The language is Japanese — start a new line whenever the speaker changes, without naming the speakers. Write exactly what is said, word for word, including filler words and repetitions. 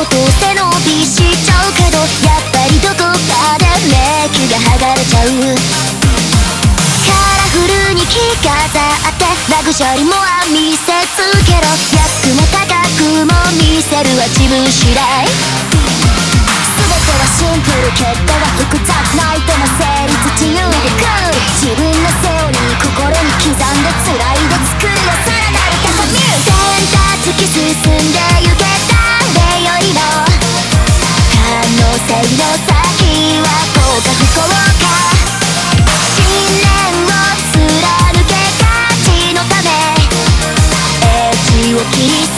どうせ伸びしちゃうけど、やっぱりどこかでメイクが剥がれちゃう。カラフルに着飾ってラグジュアリーもは見せつけろ。安くも高くも見せるは自分次第。全てはシンプル決定は複雑、ないても成立自由でクール。自分のセオリー心に刻んでつらいで作るよさらなる高み。選択突き進んでゆけ誰よりも可能性の先は幸か不幸か。信念を貫け価値のためエッジを切り